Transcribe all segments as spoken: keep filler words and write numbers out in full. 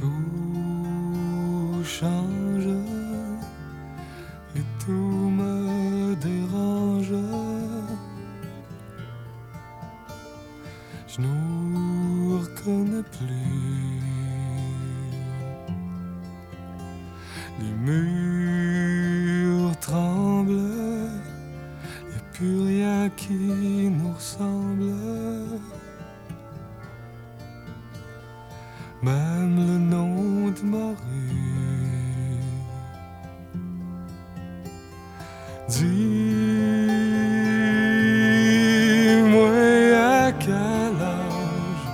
Tout change et tout me dérange. Je nous reconnais plus. Les murs tremblent, y a plus rien qui nous ressemble. Même le nom de ma rue. Dis-moi à quel âge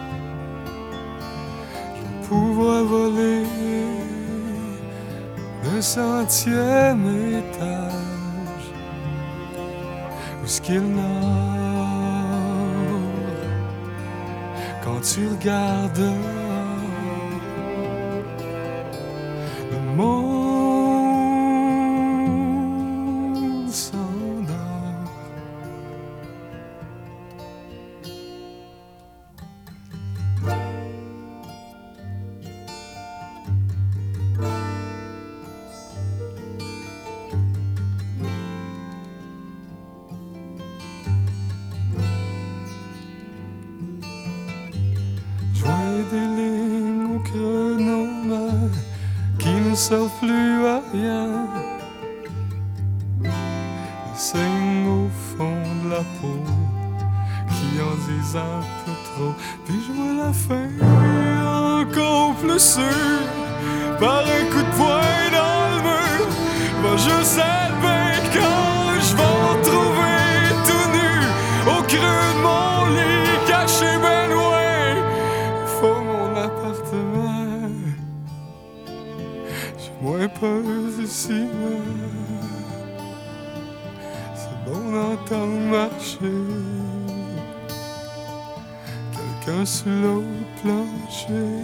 je vais pouvoir voler le centième étage. Où est-ce qu'il nord quand tu regardes le monde s'endort. Je voyais des lignes au chronomètre qui ne servent plus à rien. Les signes au fond de la peau qui en disent un peu trop. Puis je vois la fin encore plus sûre par un coup de poing dans le mur. Va juste être bien quand je vais me retrouver tout nu au creux de mon lit caché ben loin. Faut mon appartement. J'ai moins peur ici, c'est bon d'entendre marcher quelqu'un sur l'autre plancher.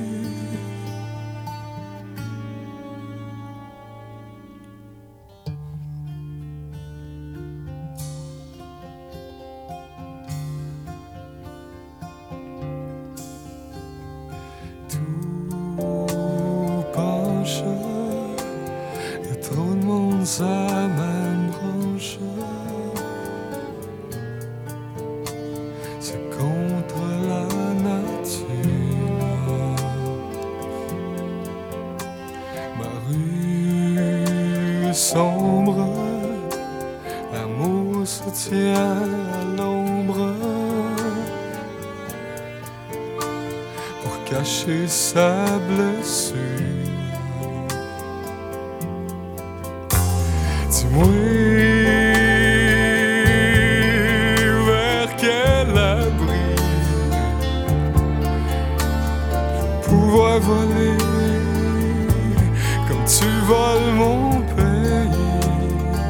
Tout penche, y'a trop de monde sur la même branche. C'est contre la nature. Ma rue est sombre, l'amour se tient à l'ombre pour cacher sa blessure. Dis-moi vers quel abri pouvoir voler comme tu voles mon pays.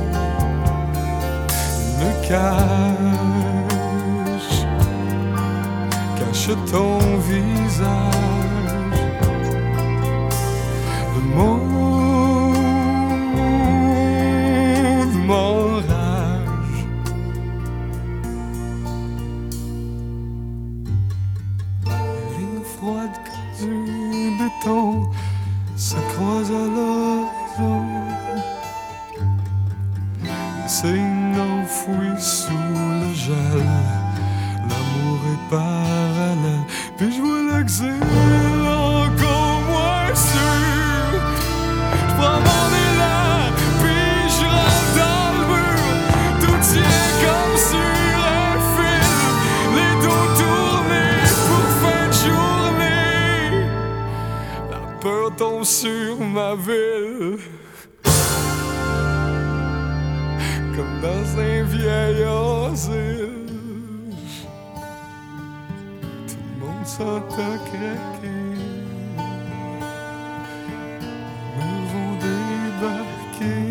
Le cache, cache ton visage. Le monde m'enrage. Les lignes froides comme du béton se croisent à l'horizon. Les signes enfouis sous le gel. L'amour est parallèle. Puis je vois l'exil encore moins sûr. Je prends mon élan, puis je rentre dans le mur. Tout tient comme sur un fil. Les dos tournés pour fin de journée. La peur tombe sur ma ville comme dans un vieil asile. Tout le monde s'entend craquer. Les murs vont débarquer.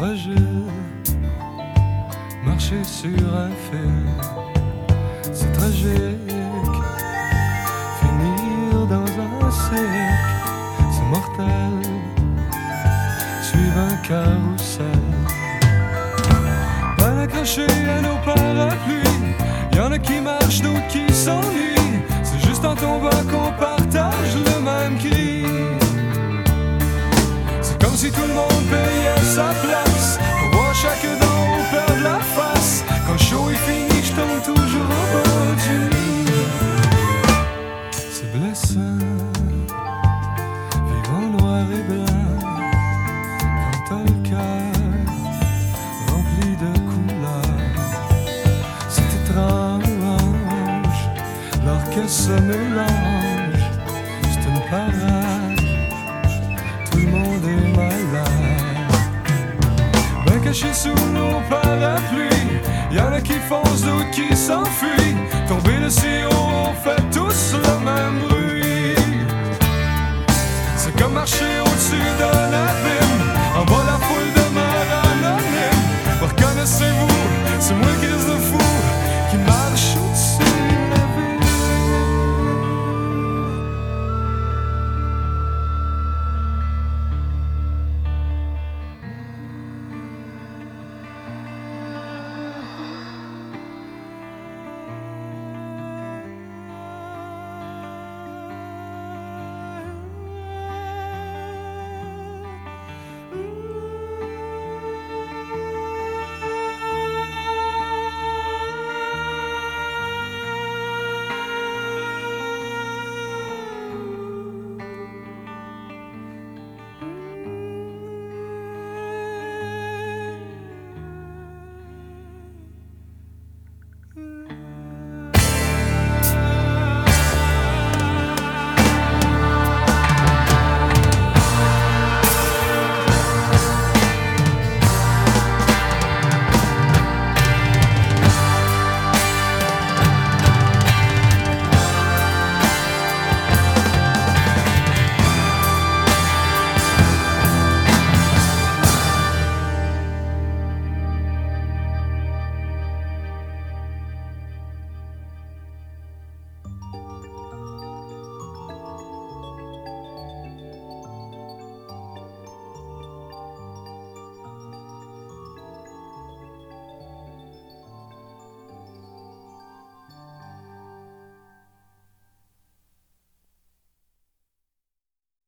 fragile, marcher sur un fil, c'est tragique, finir dans un cirque, c'est mortel, suivre un carrousel. Pas accroché à nos parapluies, y'en a qui marchent, d'autres qui s'ennuient, c'est juste en tombant qu'on partage le même cri. C'est comme si tout le monde payait sa place pour voir chaque d'en haut perdre la face. Quand le show est fini, je tombe toujours au bord du lit. C'est blessant, vivre en noir et blanc, quand t'as le cœur rempli de couleurs. C'est étrange, l'orchestre se mélange, c'est une parade, tout le monde est malade. Ben cachés sous nos parapluies, y'en a qui foncent, d'autres qui s'enfuient. Tomber de si haut, on fait tous le même bruit. C'est comme marcher au-dessus d'un abîme.